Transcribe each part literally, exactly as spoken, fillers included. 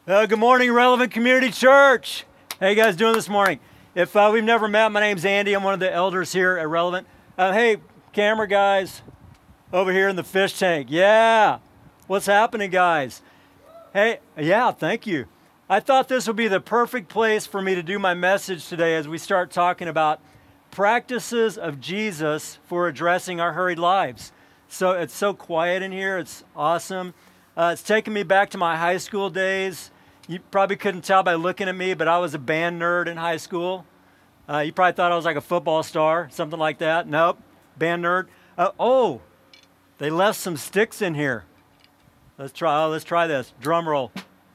Uh, good morning, Relevant Community Church. How you guys doing this morning? If uh, we've never met, my name's Andy. I'm one of the elders here at Relevant. Uh, hey, camera guys over here in the fish tank. Yeah. What's happening, guys? Hey, yeah, thank you. I thought this would be the perfect place for me to do my message today as we start talking about practices of Jesus for addressing our hurried lives. So it's so quiet in here. It's awesome. Uh, it's taken me back to my high school days. You probably couldn't tell by looking at me, but I was a band nerd in high school. Uh, you probably thought I was like a football star, something like that. Nope, band nerd. Uh, oh, they left some sticks in here. Let's try. Oh, let's try this. Drum roll.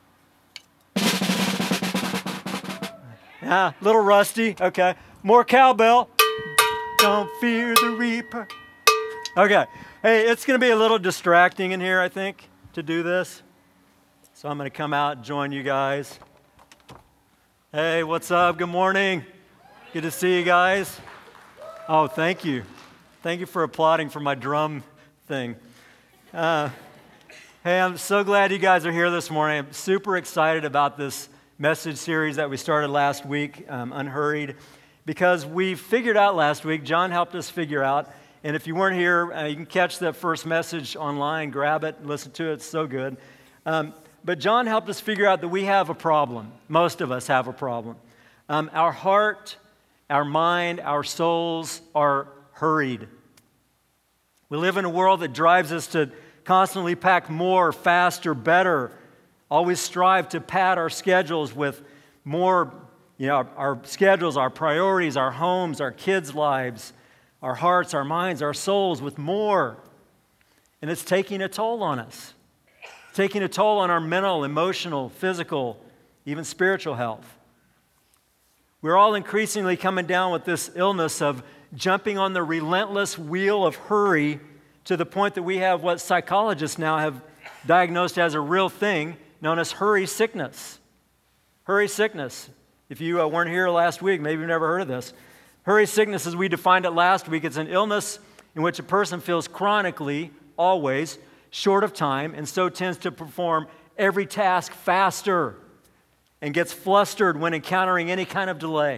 Yeah, a little rusty. Okay, more cowbell. Don't fear the reaper. Okay, hey, it's going to be a little distracting in here, I think, to do this. So I'm going to come out and join you guys. Hey, what's up? Good morning. Good to see you guys. Oh, thank you. Thank you for applauding for my drum thing. Uh, hey, I'm so glad you guys are here this morning. I'm super excited about this message series that we started last week, um, Unhurried, because we figured out last week, John helped us figure out, and if you weren't here, uh, you can catch that first message online, grab it, listen to it, it's so good. Um, But John helped us figure out that we have a problem. Most of us have a problem. Um, our heart, our mind, our souls are hurried. We live in a world that drives us to constantly pack more, faster, better, always strive to pad our schedules with more, you know, our, our schedules, our priorities, our homes, our kids' lives, our hearts, our minds, our souls with more. And it's taking a toll on us. Taking a toll on our mental, emotional, physical, even spiritual health. We're all increasingly coming down with this illness of jumping on the relentless wheel of hurry to the point that we have what psychologists now have diagnosed as a real thing known as hurry sickness. Hurry sickness. If you uh, weren't here last week, maybe you've never heard of this. Hurry sickness, as we defined it last week, it's an illness in which a person feels chronically, always, short of time, and so tends to perform every task faster and gets flustered when encountering any kind of delay.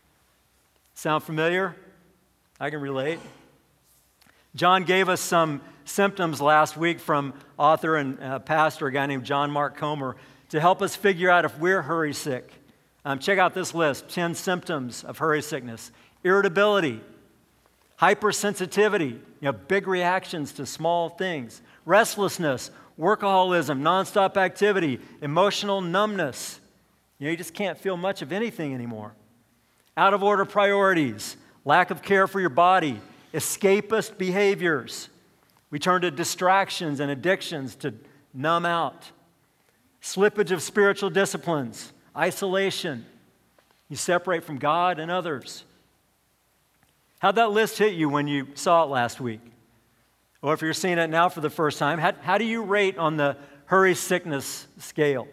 Sound familiar? I can relate. John gave us some symptoms last week from author and uh, pastor, a guy named John Mark Comer, to help us figure out if we're hurry sick. Um, check out this list, ten symptoms of hurry sickness. Irritability, hypersensitivity, you know, big reactions to small things. Restlessness, workaholism, nonstop activity, emotional numbness. You know, you just can't feel much of anything anymore. Out of order priorities, lack of care for your body, escapist behaviors. We turn to distractions and addictions to numb out. Slippage of spiritual disciplines, isolation. You separate from God and others. How'd that list hit you when you saw it last week? Or if you're seeing it now for the first time, how, how do you rate on the hurry sickness scale?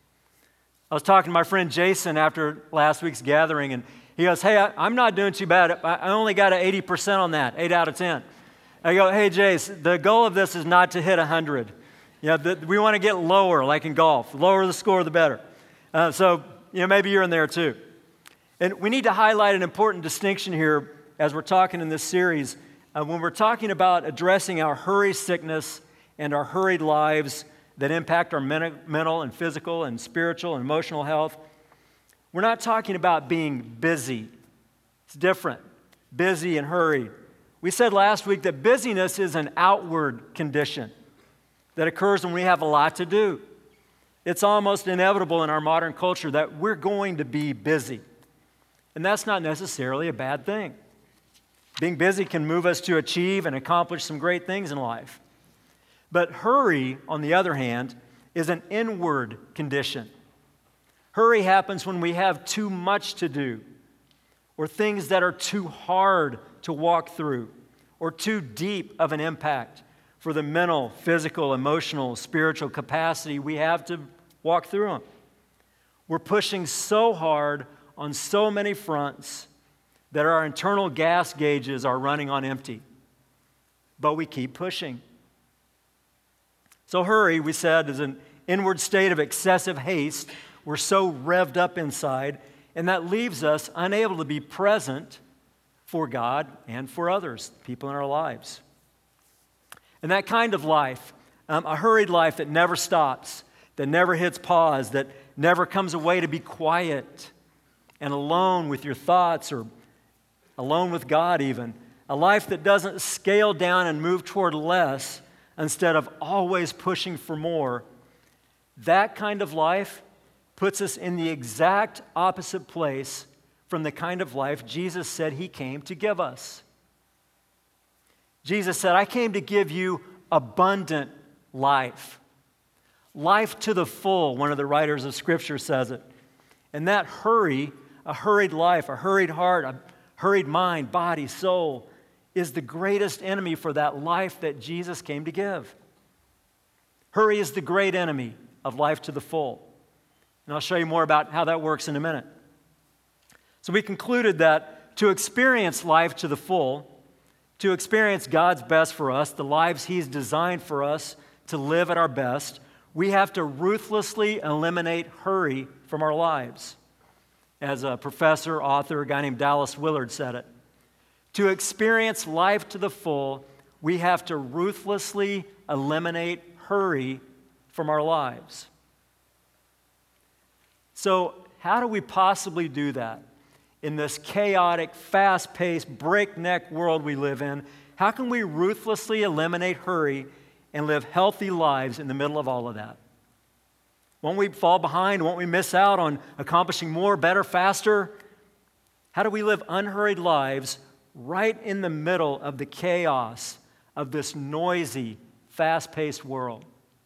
I was talking to my friend Jason after last week's gathering, and he goes, hey, I, I'm not doing too bad. I, I only got an eighty percent on that, eight out of ten. I go, hey, Jace, the goal of this is not to hit one hundred. You know, the, we want to get lower, like in golf. The lower the score, the better. Uh, so, you know, maybe you're in there too. And we need to highlight an important distinction here as we're talking in this series. Uh, when we're talking about addressing our hurry sickness and our hurried lives that impact our men- mental and physical and spiritual and emotional health, we're not talking about being busy. It's different. Busy and hurried. We said last week that busyness is an outward condition that occurs when we have a lot to do. It's almost inevitable in our modern culture that we're going to be busy. And that's not necessarily a bad thing. Being busy can move us to achieve and accomplish some great things in life. But hurry, on the other hand, is an inward condition. Hurry happens when we have too much to do, or things that are too hard to walk through, or too deep of an impact for the mental, physical, emotional, spiritual capacity we have to walk through them. We're pushing so hard on so many fronts that our internal gas gauges are running on empty. But we keep pushing. So hurry, we said, is an inward state of excessive haste. We're so revved up inside, and that leaves us unable to be present for God and for others, people in our lives. And that kind of life, um, a hurried life that never stops, that never hits pause, that never comes away to be quiet and alone with your thoughts or alone with God even, a life that doesn't scale down and move toward less instead of always pushing for more, that kind of life puts us in the exact opposite place from the kind of life Jesus said He came to give us. Jesus said, I came to give you abundant life. Life to the full, one of the writers of Scripture says it. And that hurry, a hurried life, a hurried heart, a hurried mind, body, soul, is the greatest enemy for that life that Jesus came to give. Hurry is the great enemy of life to the full. And I'll show you more about how that works in a minute. So we concluded that to experience life to the full, to experience God's best for us, the lives He's designed for us to live at our best, we have to ruthlessly eliminate hurry from our lives. As a professor, author, a guy named Dallas Willard said it. To experience life to the full, we have to ruthlessly eliminate hurry from our lives. So, how do we possibly do that? In this chaotic, fast-paced, breakneck world we live in, how can we ruthlessly eliminate hurry and live healthy lives in the middle of all of that? Won't we fall behind? Won't we miss out on accomplishing more, better, faster? How do we live unhurried lives right in the middle of the chaos of this noisy, fast-paced world?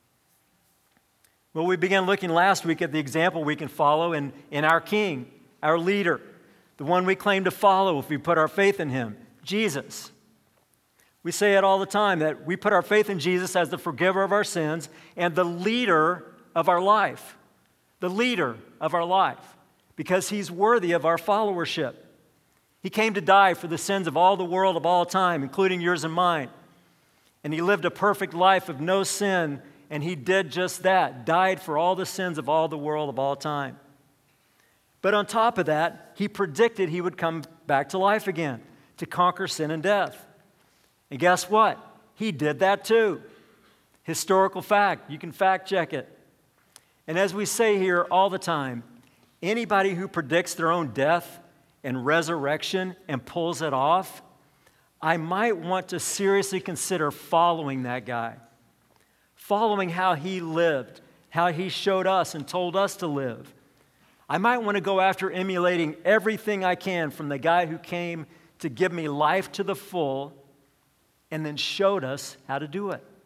Well, we began looking last week at the example we can follow in, in our King, our leader, the one we claim to follow if we put our faith in Him, Jesus. We say it all the time that we put our faith in Jesus as the forgiver of our sins and the leader of our life, the leader of our life, because He's worthy of our followership. He came to die for the sins of all the world of all time, including yours and mine. And He lived a perfect life of no sin, and He did just that, died for all the sins of all the world of all time. But on top of that, He predicted He would come back to life again to conquer sin and death. And guess what? He did that too. Historical fact. You can fact check it. And as we say here all the time, anybody who predicts their own death and resurrection and pulls it off, I might want to seriously consider following that guy. Following how he lived, how he showed us and told us to live. I might want to go after emulating everything I can from the guy who came to give me life to the full and then showed us how to do it.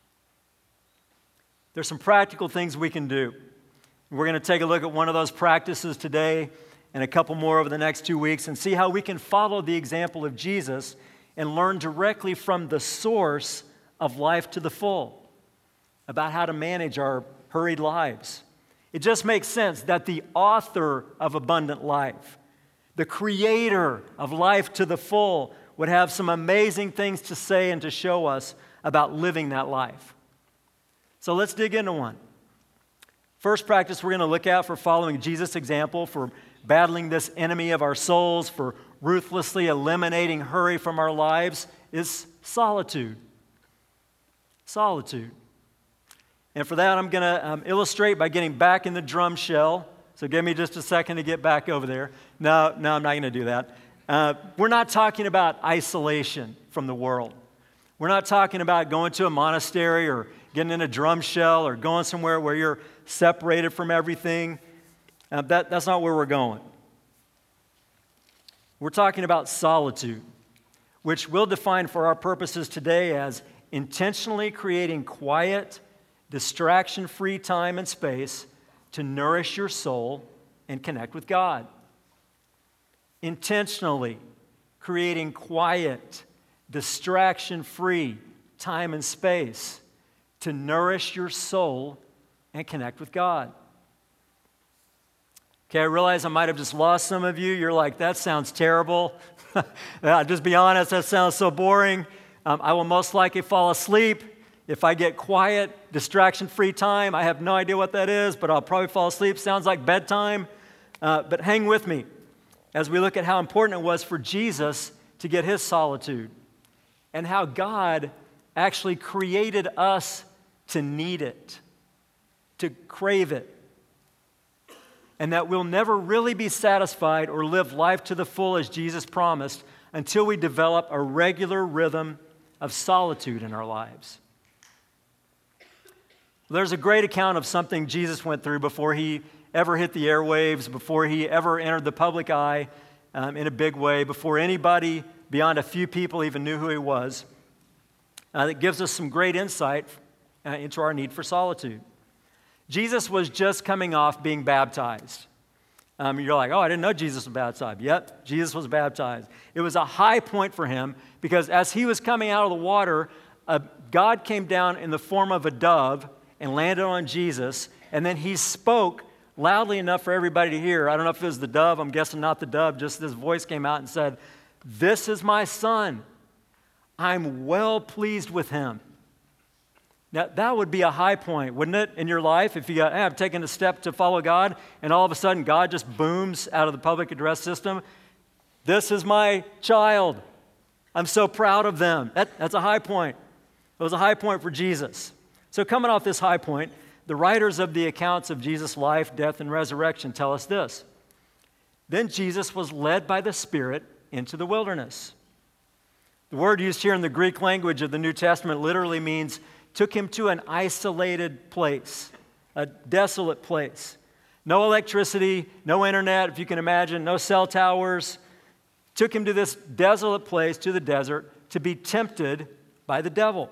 There's some practical things we can do. We're going to take a look at one of those practices today and a couple more over the next two weeks and see how we can follow the example of Jesus and learn directly from the source of life to the full about how to manage our hurried lives. It just makes sense that the author of abundant life, the creator of life to the full, would have some amazing things to say and to show us about living that life. So let's dig into one. First practice we're going to look at for following Jesus' example, for battling this enemy of our souls, for ruthlessly eliminating hurry from our lives, is solitude. Solitude. And for that, I'm going to um, illustrate by getting back in the drum shell. So give me just a second to get back over there. No, no, I'm not going to do that. Uh, we're not talking about isolation from the world. We're not talking about going to a monastery or getting in a drum shell or going somewhere where you're separated from everything. Uh, that, that's not where we're going. We're talking about solitude, which we'll define for our purposes today as intentionally creating quiet, distraction-free time and space to nourish your soul and connect with God. Intentionally creating quiet, distraction-free time and space to nourish your soul and connect with God. Okay, I realize I might have just lost some of you. You're like, that sounds terrible. Yeah, just be honest, that sounds so boring. Um, I will most likely fall asleep If I get quiet, distraction-free time, I have no idea what that is, but I'll probably fall asleep. Sounds like bedtime. Uh, but hang with me as we look at how important it was for Jesus to get his solitude and how God actually created us to need it, to crave it, and that we'll never really be satisfied or live life to the full as Jesus promised until we develop a regular rhythm of solitude in our lives. There's a great account of something Jesus went through before he ever hit the airwaves, before he ever entered the public eye um, in a big way, before anybody beyond a few people even knew who he was. Uh, that gives us some great insight uh, into our need for solitude. Jesus was just coming off being baptized. Um, you're like, oh, I didn't know Jesus was baptized. Yep, Jesus was baptized. It was a high point for him because as he was coming out of the water, uh, God came down in the form of a dove and landed on Jesus, and then he spoke loudly enough for everybody to hear. I don't know if it was the dove. I'm guessing not the dove. Just this voice came out and said, "This is my son. I'm well pleased with him." Now, that would be a high point, wouldn't it, in your life? If you got, hey, I've taken a step to follow God, and all of a sudden God just booms out of the public address system. "This is my child. I'm so proud of them." That, that's a high point. It was a high point for Jesus. So coming off this high point, the writers of the accounts of Jesus' life, death, and resurrection tell us this. Then Jesus was led by the Spirit into the wilderness. The word used here in the Greek language of the New Testament literally means took him to an isolated place, a desolate place. No electricity, no internet, if you can imagine, no cell towers. Took him to this desolate place, to the desert, to be tempted by the devil.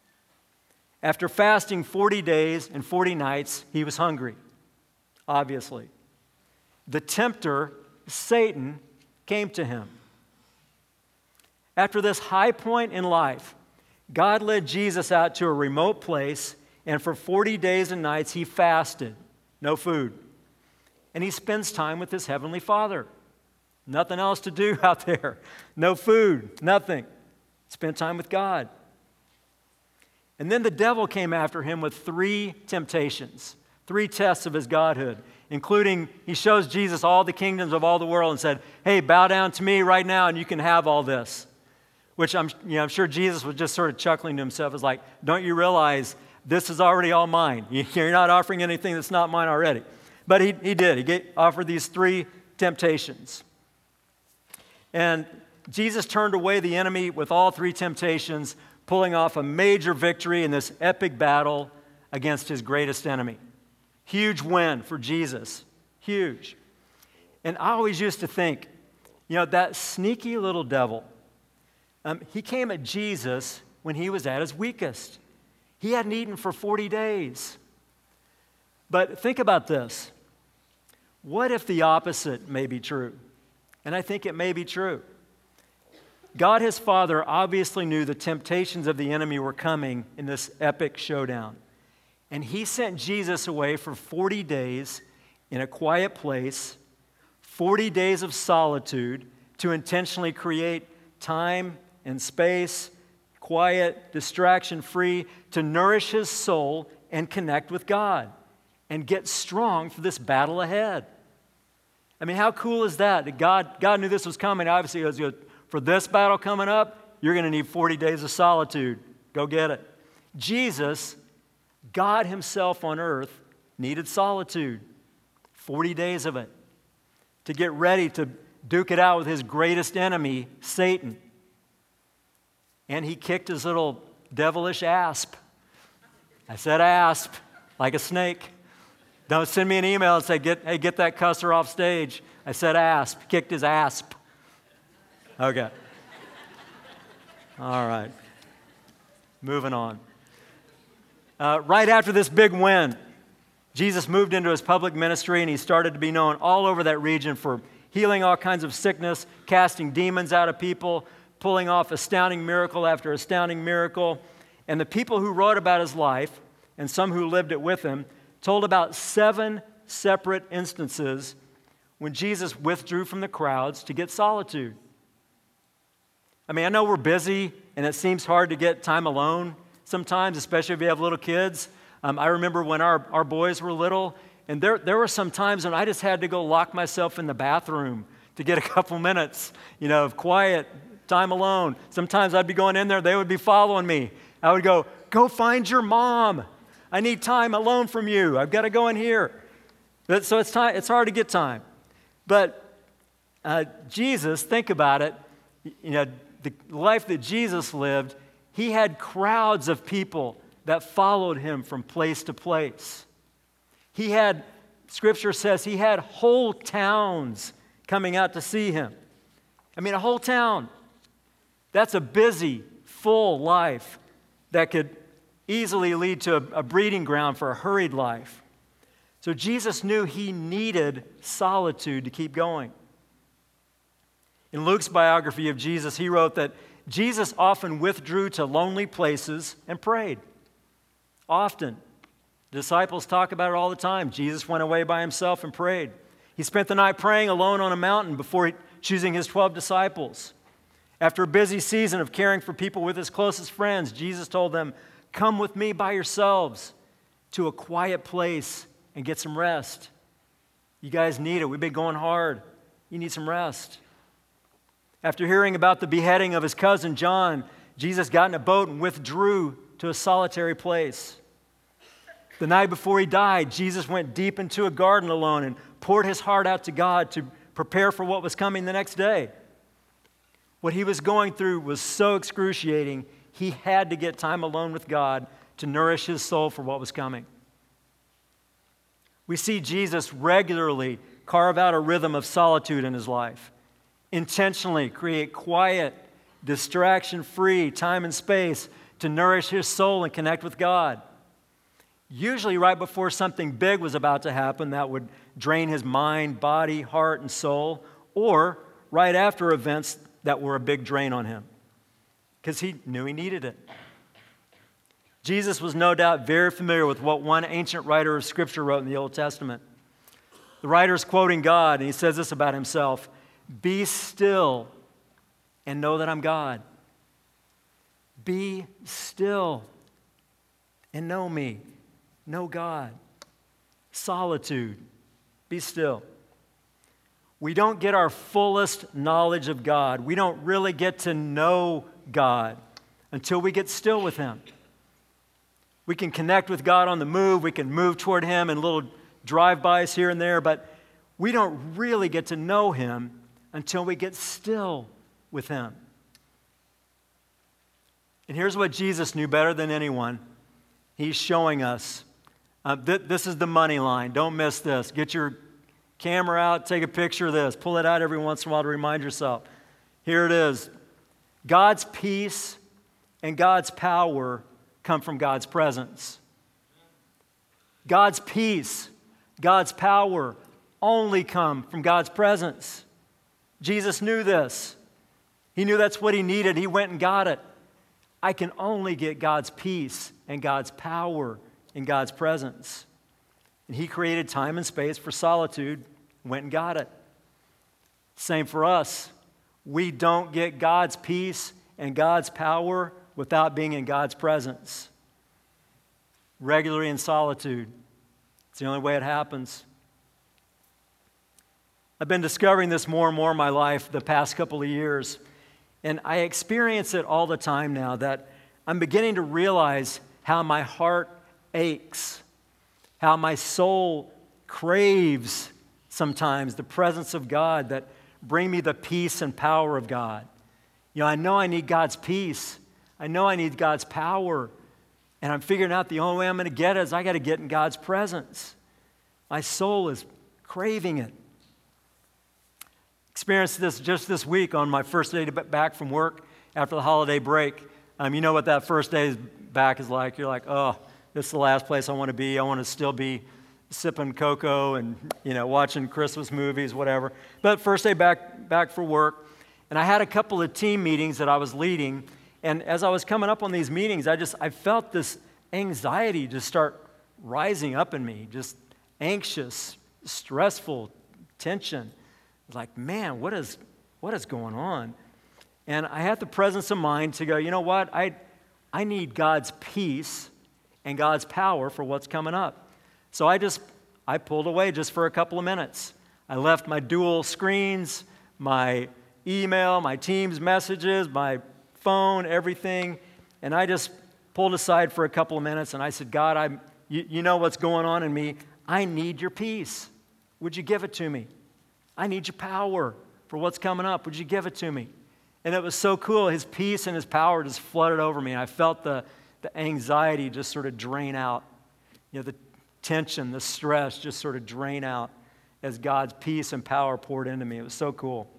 After fasting forty days and forty nights, he was hungry, obviously. The tempter, Satan, came to him. After this high point in life, God led Jesus out to a remote place, and for forty days and nights he fasted, no food. And he spends time with his heavenly Father. Nothing else to do out there. No food, nothing. Spent time with God. And then the devil came after him with three temptations, three tests of his godhood, including he shows Jesus all the kingdoms of all the world and said, "Hey, bow down to me right now and you can have all this." Which I'm, you know, I'm sure Jesus was just sort of chuckling to himself. It's like, don't you realize this is already all mine? You're not offering anything that's not mine already. But he, he did. He gave, offered these three temptations. And Jesus turned away the enemy with all three temptations, pulling off a major victory in this epic battle against his greatest enemy. Huge win for Jesus. Huge. And I always used to think, you know, that sneaky little devil, Um, he came at Jesus when he was at his weakest. He hadn't eaten for forty days. But think about this. What if the opposite may be true? And I think it may be true. God, his Father, obviously knew the temptations of the enemy were coming in this epic showdown. And he sent Jesus away for forty days in a quiet place, forty days of solitude to intentionally create time and space, quiet, distraction-free, to nourish his soul and connect with God and get strong for this battle ahead. I mean, how cool is that? That God, God knew this was coming. Obviously, he was, you know, for this battle coming up, you're going to need forty days of solitude. Go get it. Jesus, God himself on earth, needed solitude, forty days of it, to get ready to duke it out with his greatest enemy, Satan. And he kicked his little devilish asp. I said asp, like a snake. Don't send me an email and say, get, hey, get that cusser off stage. I said asp, kicked his asp. Okay. All right. Moving on. Uh, right after this big win, Jesus moved into his public ministry and he started to be known all over that region for healing all kinds of sickness, casting demons out of people, pulling off astounding miracle after astounding miracle. And the people who wrote about his life, and some who lived it with him, told about seven separate instances when Jesus withdrew from the crowds to get solitude. I mean, I know we're busy, and it seems hard to get time alone. sometimes, especially if you have little kids. Um, I remember when our, our boys were little, and there, there were some times when I just had to go lock myself in the bathroom to get a couple minutes, you know, of quiet time alone. Sometimes I'd be going in there, they would be following me. I would go, go find your mom. I need time alone from you. I've got to go in here. But, so it's time. It's hard to get time. But uh, Jesus, think about it, you know, the life that Jesus lived, he had crowds of people that followed him from place to place. He had, Scripture says, he had whole towns coming out to see him. I mean, a whole town. That's a busy, full life that could easily lead to a, a breeding ground for a hurried life. So Jesus knew he needed solitude to keep going. In Luke's biography of Jesus, he wrote that Jesus often withdrew to lonely places and prayed. Often. The disciples talk about it all the time. Jesus went away by himself and prayed. He spent the night praying alone on a mountain before choosing his twelve disciples. After a busy season of caring for people with his closest friends, Jesus told them, come with me by yourselves to a quiet place and get some rest. You guys need it. We've been going hard. You need some rest. After hearing about the beheading of his cousin John, Jesus got in a boat and withdrew to a solitary place. The night before he died, Jesus went deep into a garden alone and poured his heart out to God to prepare for what was coming the next day. What he was going through was so excruciating, he had to get time alone with God to nourish his soul for what was coming. We see Jesus regularly carve out a rhythm of solitude in his life, intentionally create quiet, distraction-free time and space to nourish his soul and connect with God. Usually right before something big was about to happen that would drain his mind, body, heart, and soul, or right after events that were a big drain on him, because he knew he needed it. Jesus was no doubt very familiar with what one ancient writer of Scripture wrote in the Old Testament. The writer is quoting God, and he says this about himself, be still and know that I'm God. Be still and know me. Know God. Solitude. Be still. We don't get our fullest knowledge of God. We don't really get to know God until we get still with him. We can connect with God on the move. We can move toward him in little drive-bys here and there, but we don't really get to know him until we get still with him. And here's what Jesus knew better than anyone. He's showing us. Uh, th- this is the money line. Don't miss this. Get your camera out, take a picture of this. Pull it out every once in a while to remind yourself. Here it is. God's peace and God's power come from God's presence. God's peace, God's power only come from God's presence. Jesus knew this. He knew that's what he needed. He went and got it. I can only get God's peace and God's power in God's presence. And he created time and space for solitude, went and got it. Same for us. We don't get God's peace and God's power without being in God's presence. Regularly in solitude. It's the only way it happens. I've been discovering this more and more in my life the past couple of years. And I experience it all the time now that I'm beginning to realize how my heart aches, how my soul craves sometimes the presence of God that bring me the peace and power of God. You know, I know I need God's peace. I know I need God's power. And I'm figuring out the only way I'm going to get it is I got to get in God's presence. My soul is craving it. Experienced this just this week on my first day back from work after the holiday break. Um, you know what that first day back is like. You're like, oh, this is the last place I want to be. I want to still be sipping cocoa and, you know, watching Christmas movies, whatever. But first day back back for work, and I had a couple of team meetings that I was leading. And as I was coming up on these meetings, I just I felt this anxiety just start rising up in me, just anxious, stressful, tension. I was like, man, what is what is going on? And I had the presence of mind to go, you know what? I I need God's peace and God's power for what's coming up. So I just, I pulled away just for a couple of minutes. I left my dual screens, my email, my Teams messages, my phone, everything, and I just pulled aside for a couple of minutes, and I said, God, I'm, you, you know what's going on in me. I need your peace. Would you give it to me? I need your power for what's coming up. Would you give it to me? And it was so cool. His peace and his power just flooded over me. And I felt the, the anxiety just sort of drain out. You know, the tension, the stress just sort of drain out as God's peace and power poured into me. It was so cool.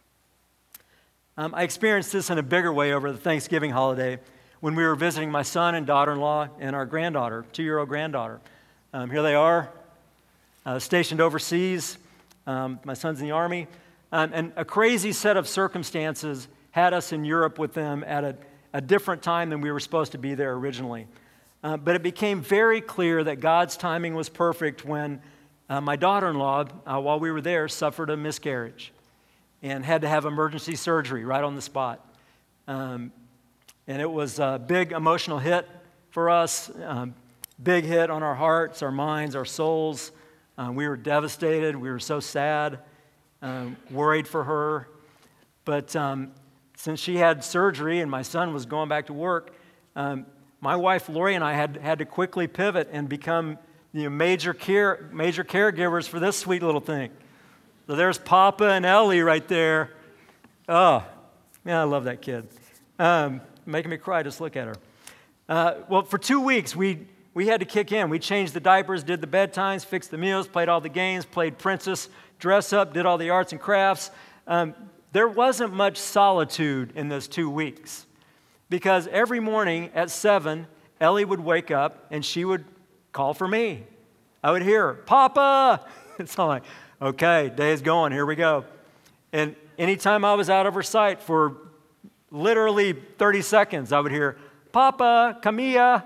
Um, I experienced this in a bigger way over the Thanksgiving holiday when we were visiting my son and daughter-in-law and our granddaughter, two-year-old granddaughter. Um, here they are, uh, stationed overseas. Um, my son's in the Army. Um, and a crazy set of circumstances had us in Europe with them at a, a different time than we were supposed to be there originally. Uh, but it became very clear that God's timing was perfect when uh, my daughter-in-law, uh, while we were there, suffered a miscarriage and had to have emergency surgery right on the spot. Um, and it was a big emotional hit for us, um, big hit on our hearts, our minds, our souls. Uh, we were devastated. We were so sad. Um, worried for her. But um, since she had surgery and my son was going back to work, um, my wife Lori and I had, had to quickly pivot and become you know, major care major caregivers for this sweet little thing. So there's Papa and Ellie right there. Oh, man, I love that kid. Um, making me cry, just look at her. Uh, well, for two weeks, we, we had to kick in. We changed the diapers, did the bedtimes, fixed the meals, played all the games, played Princess, dress up, did all the arts and crafts. Um, there wasn't much solitude in those two weeks because every morning at seven, Ellie would wake up and she would call for me. I would hear her, Papa! It's all like, okay, day's going, here we go. And anytime I was out of her sight for literally thirty seconds, I would hear, Papa, come here.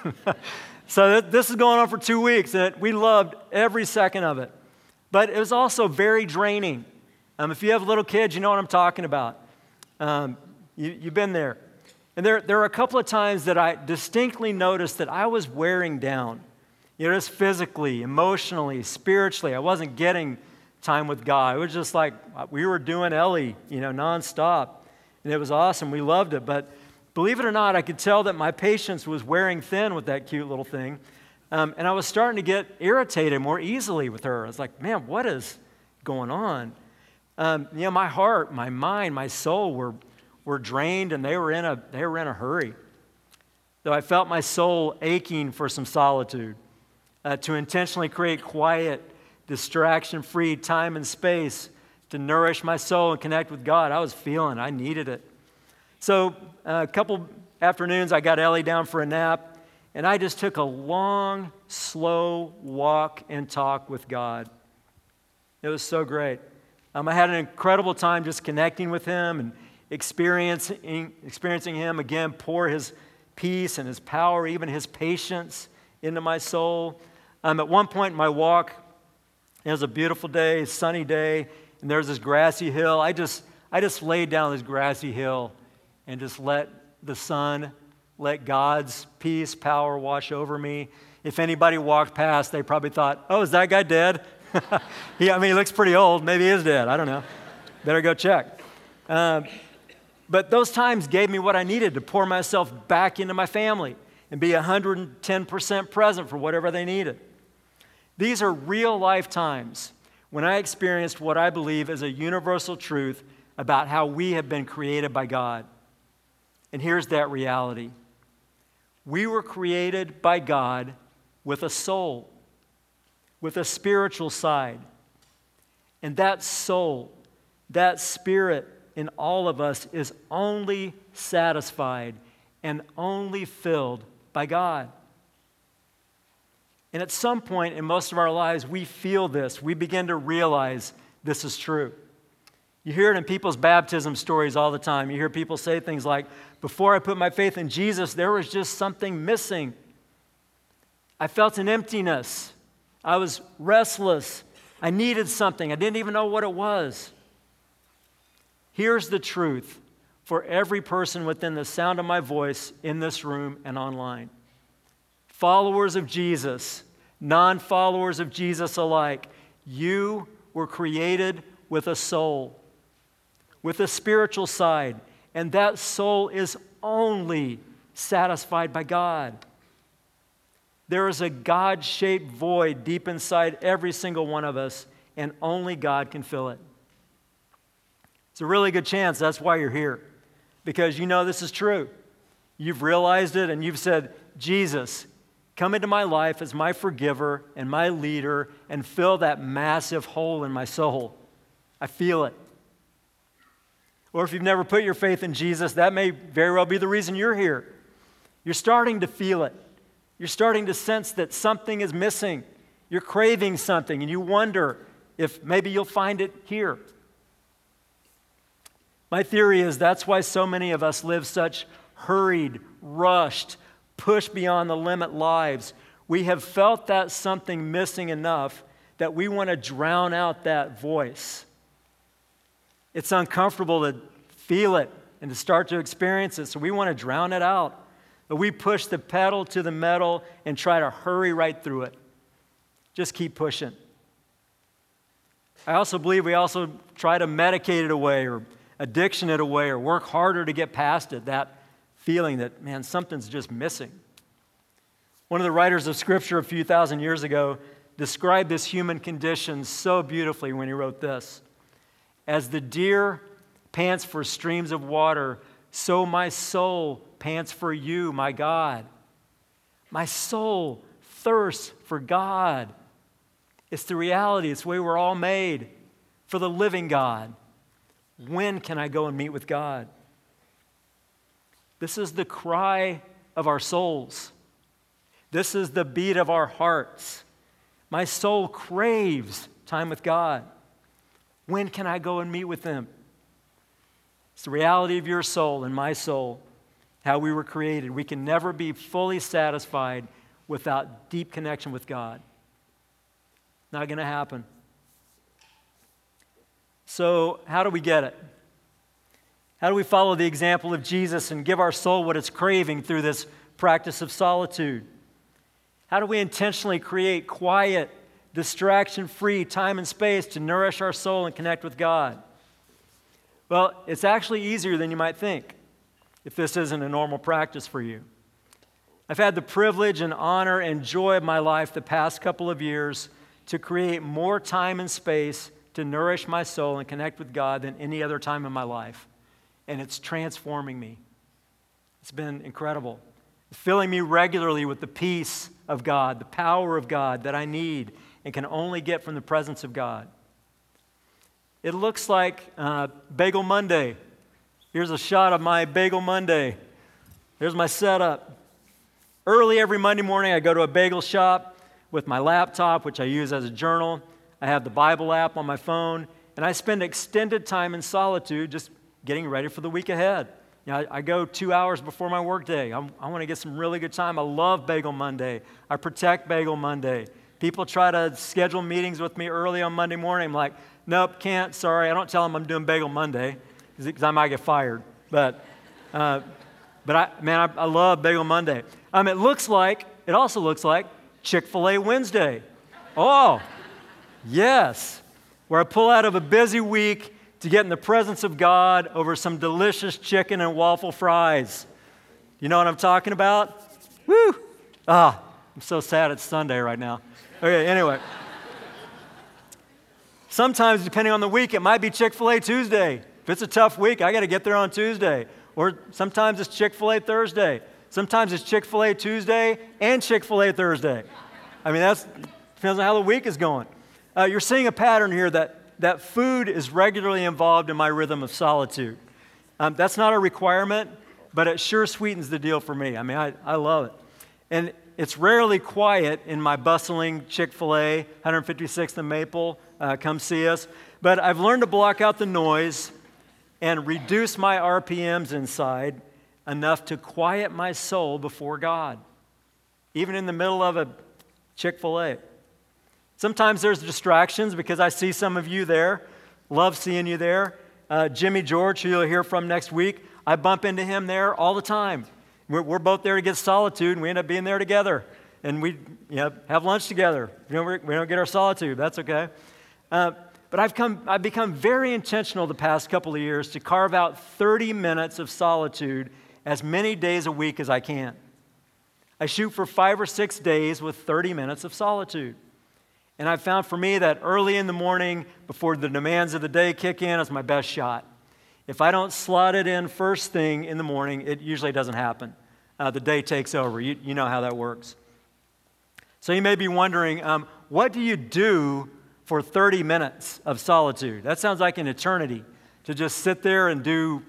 So th- this is going on for two weeks, and we loved every second of it. But it was also very draining. Um, if you have little kids, you know what I'm talking about. Um, you, you've been there. And there, there are a couple of times that I distinctly noticed that I was wearing down. You know, just physically, emotionally, spiritually. I wasn't getting time with God. It was just like we were doing Ellie, you know, nonstop. And it was awesome. We loved it. But believe it or not, I could tell that my patience was wearing thin with that cute little thing. Um, and I was starting to get irritated more easily with her. I was like, man, what is going on? Um, you know, my heart, my mind, my soul were were drained, and they were in a they were in a hurry. So I felt my soul aching for some solitude, uh, to intentionally create quiet, distraction-free time and space to nourish my soul and connect with God. I was feeling I needed it. So uh, a couple afternoons, I got Ellie down for a nap. And I just took a long, slow walk and talk with God. It was so great. Um, I had an incredible time just connecting with Him and experiencing, experiencing Him again pour His peace and His power, even His patience into my soul. Um, at one point in my walk, it was a beautiful day, sunny day, and there's this grassy hill. I just, I just laid down this grassy hill and just let the sun let God's peace, power wash over me. If anybody walked past, they probably thought, oh, is that guy dead? he, I mean, he looks pretty old. Maybe he is dead. I don't know. Better go check. Um, but those times gave me what I needed to pour myself back into my family and be one hundred ten percent present for whatever they needed. These are real life times when I experienced what I believe is a universal truth about how we have been created by God. And here's that reality. We were created by God with a soul, with a spiritual side. And that soul, that spirit in all of us is only satisfied and only filled by God. And at some point in most of our lives, we feel this. We begin to realize this is true. You hear it in people's baptism stories all the time. You hear people say things like, before I put my faith in Jesus, there was just something missing. I felt an emptiness. I was restless. I needed something. I didn't even know what it was. Here's the truth. for every person within the sound of my voice in this room and online. Followers of Jesus, non-followers of Jesus alike, you were created with a soul, with a spiritual side, and that soul is only satisfied by God. There is a God-shaped void deep inside every single one of us, and only God can fill it. It's a really good chance that's why you're here, because you know this is true. You've realized it, and you've said, Jesus, come into my life as my forgiver and my leader and fill that massive hole in my soul. I feel it. Or if you've never put your faith in Jesus, that may very well be the reason you're here. You're starting to feel it. You're starting to sense that something is missing. You're craving something, and you wonder if maybe you'll find it here. My theory is that's why so many of us live such hurried, rushed, push beyond the limit lives. We have felt that something missing enough that we want to drown out that voice. It's uncomfortable to feel it and to start to experience it, so we want to drown it out. But we push the pedal to the metal and try to hurry right through it. Just keep pushing. I also believe we also try to medicate it away or addiction it away or work harder to get past it, that feeling that, man, something's just missing. One of the writers of Scripture a few thousand years ago described this human condition so beautifully when he wrote this. As the deer pants for streams of water, so my soul pants for you, my God. My soul thirsts for God. It's the reality. It's the way we're all made, for the living God. When can I go and meet with God? This is the cry of our souls. This is the beat of our hearts. My soul craves time with God. When can I go and meet with Him? It's the reality of your soul and my soul, how we were created. We can never be fully satisfied without deep connection with God. Not going to happen. So, how do we get it? How do we follow the example of Jesus and give our soul what it's craving through this practice of solitude? How do we intentionally create quiet, distraction-free time and space to nourish our soul and connect with God? Well, it's actually easier than you might think if this isn't a normal practice for you. I've had the privilege and honor and joy of my life the past couple of years to create more time and space to nourish my soul and connect with God than any other time in my life. And it's transforming me. It's been incredible. It's filling me regularly with the peace of God, the power of God that I need and can only get from the presence of God. It looks like uh, Bagel Monday. Here's a shot of my Bagel Monday. There's my setup. Early every Monday morning, I go to a bagel shop with my laptop, which I use as a journal. I have the Bible app on my phone, and I spend extended time in solitude just getting ready for the week ahead. You know, I, I go two hours before my workday. I'm, I want to get some really good time. I love Bagel Monday. I protect Bagel Monday. People try to schedule meetings with me early on Monday morning. I'm like, nope, can't, sorry. I don't tell them I'm doing Bagel Monday because I might get fired. But, uh, but I, man, I, I love Bagel Monday. Um, it looks like, it also looks like Chick-fil-A Wednesday. Oh, yes. Where I pull out of a busy week to get in the presence of God over some delicious chicken and waffle fries. You know what I'm talking about? Woo! Ah, I'm so sad it's Sunday right now. Okay, anyway. Sometimes, depending on the week, it might be Chick-fil-A Tuesday. If it's a tough week, I got to get there on Tuesday. Or sometimes it's Chick-fil-A Thursday. Sometimes it's Chick-fil-A Tuesday and Chick-fil-A Thursday. I mean, that's depends on how the week is going. Uh, you're seeing a pattern here that, that food is regularly involved in my rhythm of solitude. Um, that's not a requirement, but it sure sweetens the deal for me. I mean, I, I love it. And it's rarely quiet in my bustling Chick-fil-A, one fifty-sixth and Maple. Uh, come see us. But I've learned to block out the noise and reduce my R P Ms inside enough to quiet my soul before God, even in the middle of a Chick-fil-A. Sometimes there's distractions because I see some of you there, love seeing you there. Uh, Jimmy George, who you'll hear from next week, I bump into him there all the time. We're, we're both there to get solitude, and we end up being there together. And we you know, have lunch together. We don't, we don't get our solitude. That's okay. Uh, but I've, come, I've become very intentional the past couple of years to carve out thirty minutes of solitude as many days a week as I can. I shoot for five or six days with thirty minutes of solitude. And I've found for me that early in the morning, before the demands of the day kick in, is my best shot. If I don't slot it in first thing in the morning, it usually doesn't happen. Uh, the day takes over. You, you know how that works. So you may be wondering, um, what do you do for thirty minutes of solitude? That sounds like an eternity, to just sit there and do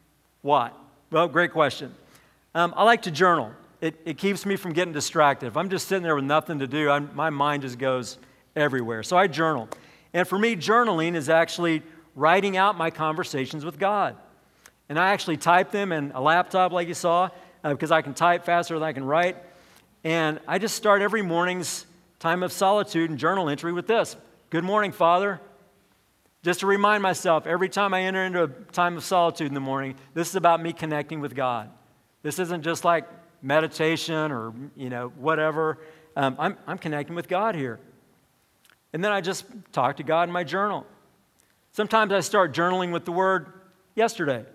what? Well, great question. Um, I like to journal. It, it keeps me from getting distracted. If I'm just sitting there with nothing to do, I'm, my mind just goes everywhere. So I journal. And for me, journaling is actually writing out my conversations with God. And I actually type them in a laptop like you saw, uh, because I can type faster than I can write. And I just start every morning's time of solitude and journal entry with this. Good morning, Father. Just to remind myself, every time I enter into a time of solitude in the morning, this is about me connecting with God. This isn't just like meditation or, you know, whatever. Um, I'm, I'm connecting with God here. And then I just talk to God in my journal. Sometimes I start journaling with the word yesterday.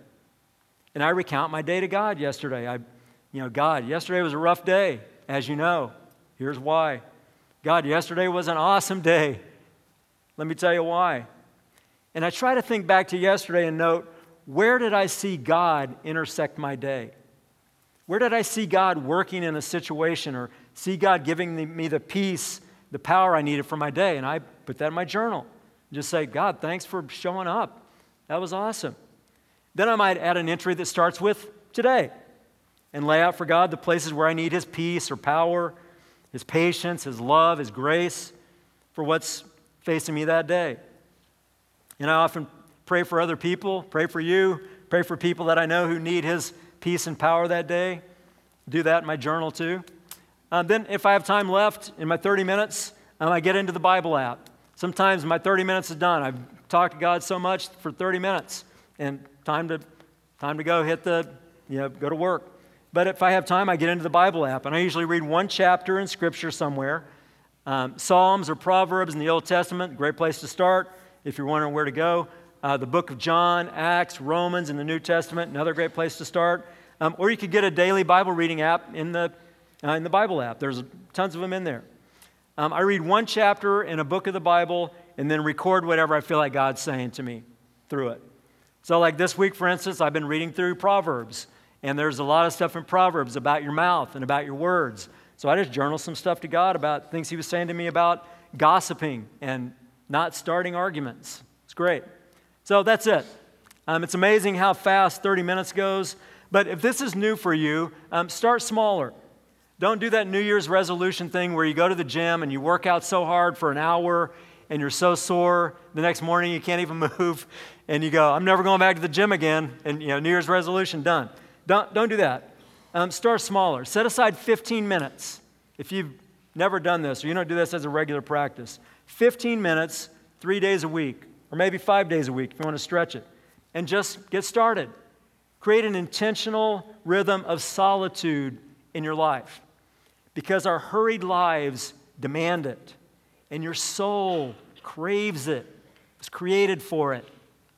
And I recount my day to God yesterday. I, you know, God, yesterday was a rough day, as you know. Here's why. God, yesterday was an awesome day. Let me tell you why. And I try to think back to yesterday and note, where did I see God intersect my day? Where did I see God working in a situation or see God giving me the peace, the power I needed for my day? And I put that in my journal. Just say, God, thanks for showing up. That was awesome. Then I might add an entry that starts with today and lay out for God the places where I need His peace or power, His patience, His love, His grace for what's facing me that day. And I often pray for other people, pray for you, pray for people that I know who need His peace and power that day. Do that in my journal too. Um, then if I have time left in my thirty minutes, um, I get into the Bible app. Sometimes my thirty minutes is done. I've talked to God so much for thirty minutes and time to time to go hit the, you know, go to work. But if I have time, I get into the Bible app, and I usually read one chapter in Scripture somewhere. Um, Psalms or Proverbs in the Old Testament, great place to start if you're wondering where to go. Uh, the book of John, Acts, Romans in the New Testament, another great place to start. Um, or you could get a daily Bible reading app in the, uh, in the Bible app. There's tons of them in there. Um, I read one chapter in a book of the Bible and then record whatever I feel like God's saying to me through it. So like this week, for instance, I've been reading through Proverbs. And there's a lot of stuff in Proverbs about your mouth and about your words. So I just journal some stuff to God about things He was saying to me about gossiping and not starting arguments. It's great. So that's it. Um, it's amazing how fast thirty minutes goes. But if this is new for you, um, start smaller. Don't do that New Year's resolution thing where you go to the gym and you work out so hard for an hour and you're so sore the next morning you can't even move. And you go, I'm never going back to the gym again. And, you know, New Year's resolution, done. Don't, don't do that. Um, start smaller. Set aside fifteen minutes. If you've never done this or you don't do this as a regular practice, fifteen minutes, three days a week, or maybe five days a week if you want to stretch it. And just get started. Create an intentional rhythm of solitude in your life because our hurried lives demand it. And your soul craves it. It's created for it.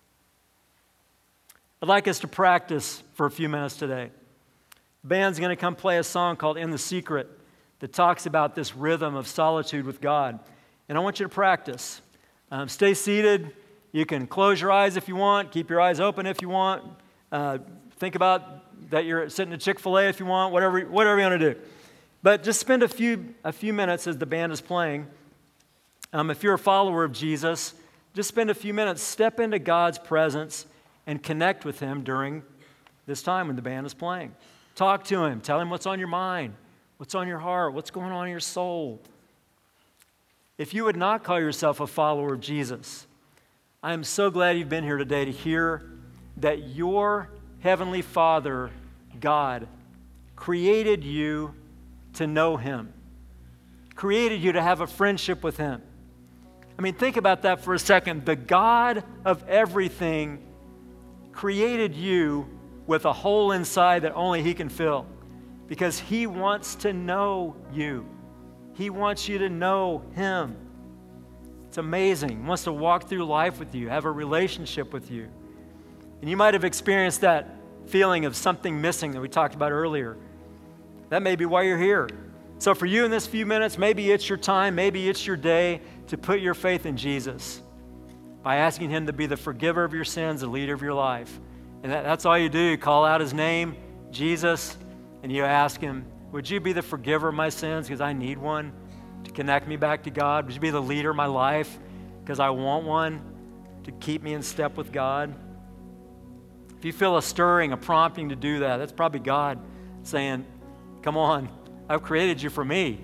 I'd like us to practice for a few minutes today. The band's going to come play a song called In the Secret that talks about this rhythm of solitude with God. And I want you to practice. Um, stay seated. You can close your eyes if you want. Keep your eyes open if you want. Uh, think about that you're sitting at Chick-fil-A if you want, whatever, whatever you want to do. But just spend a few, a few minutes as the band is playing. Um, if you're a follower of Jesus, just spend a few minutes, step into God's presence and connect with Him during this time when the band is playing. Talk to Him. Tell Him what's on your mind, what's on your heart, what's going on in your soul. If you would not call yourself a follower of Jesus, I am so glad you've been here today to hear that your Heavenly Father, God, created you to know Him, created you to have a friendship with Him. I mean, think about that for a second. The God of everything created you with a hole inside that only He can fill, because He wants to know you. He wants you to know Him. It's amazing. He wants to walk through life with you, have a relationship with you. And you might have experienced that feeling of something missing that we talked about earlier. That may be why you're here. So for you in this few minutes, maybe it's your time, maybe it's your day to put your faith in Jesus by asking Him to be the forgiver of your sins, the leader of your life. And that, that's all you do. You call out His name, Jesus, and you ask Him, would you be the forgiver of my sins because I need one to connect me back to God? Would you be the leader of my life because I want one to keep me in step with God? If you feel a stirring, a prompting to do that, that's probably God saying, come on, I've created you for me.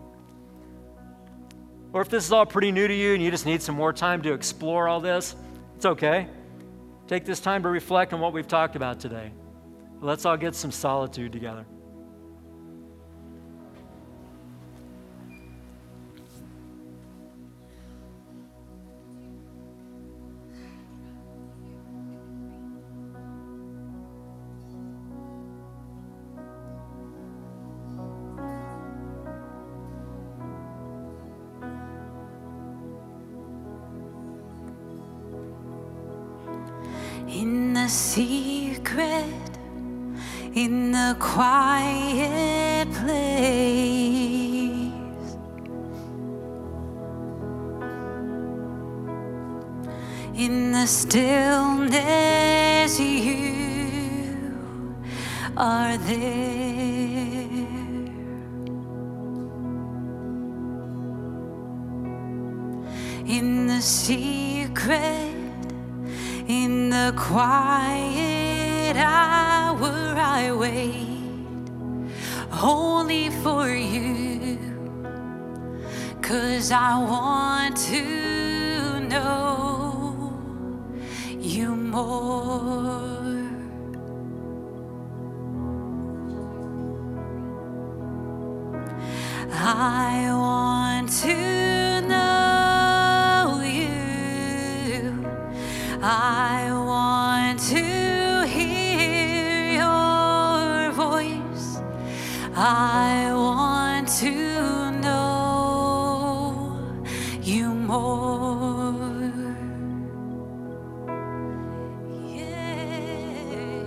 Or if this is all pretty new to you and you just need some more time to explore all this, it's okay. Take this time to reflect on what we've talked about today. Let's all get some solitude together. In the secret, in the quiet place, in the stillness, you are there. In the secret, in the quiet hour I wait only for you, 'cause I want to know you more. I want to know you. I want to hear your voice. I want to know you more. Yeah.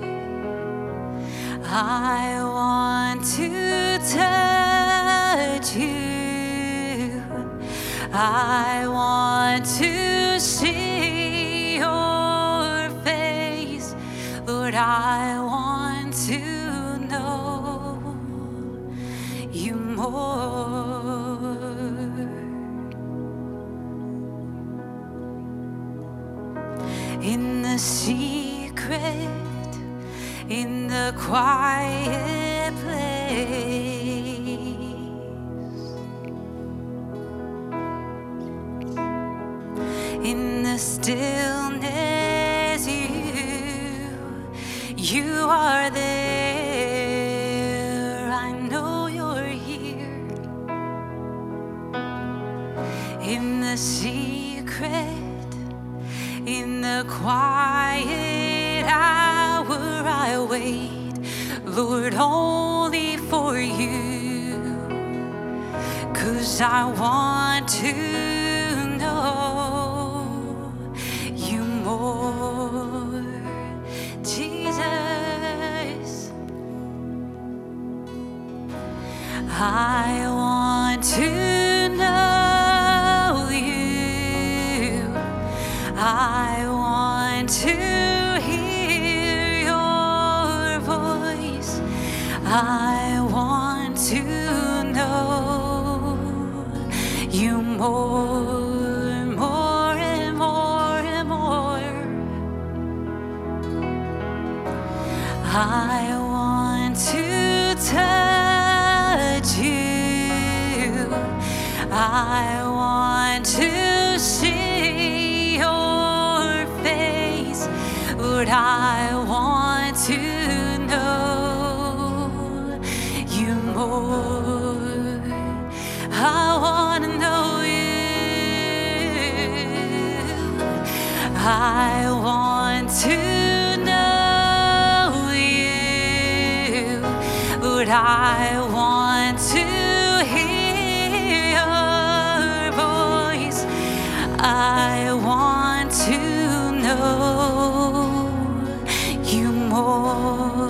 I want to touch you. I want to see your face. Lord, I want to know you more. In the secret, in the quiet place, in the stillness, you, you are there. I know you're here. In the secret, in the quiet hour I wait, Lord, only for you, 'cause I want to know you more. Jesus, I want to know you. I want to hear your voice. I want to know you more, more and more and more. I want to touch you. I want to see your face. Lord, I want to know you more. I want to know you. I want to know Lord, I want to hear your voice. I want to know you more.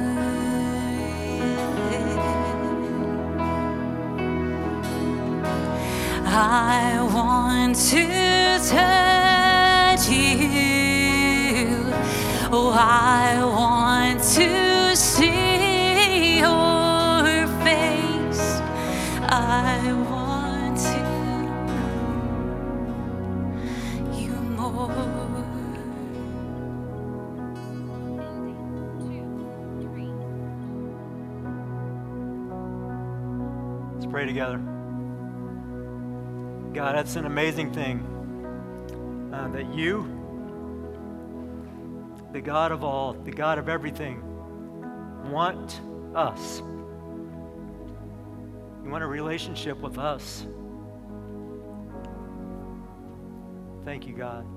I want to touch you. Oh, I want to see your face. I want to know you more. Let's pray together. God, that's an amazing thing uh, that you, the God of all, the God of everything, want us. You want a relationship with us. Thank you, God.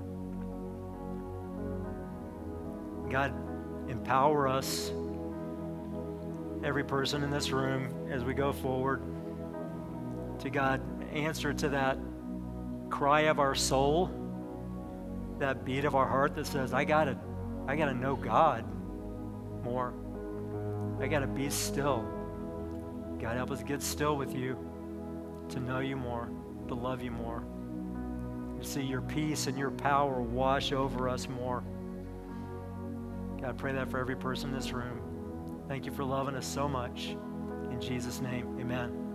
God, empower us, every person in this room, as we go forward, to God, answer to that cry of our soul, that beat of our heart that says, I gotta, I gotta know God more. I gotta be still. God, help us get still with you, to know you more, to love you more, to see your peace and your power wash over us more. God, I pray that for every person in this room. Thank you for loving us so much. In Jesus' name, amen.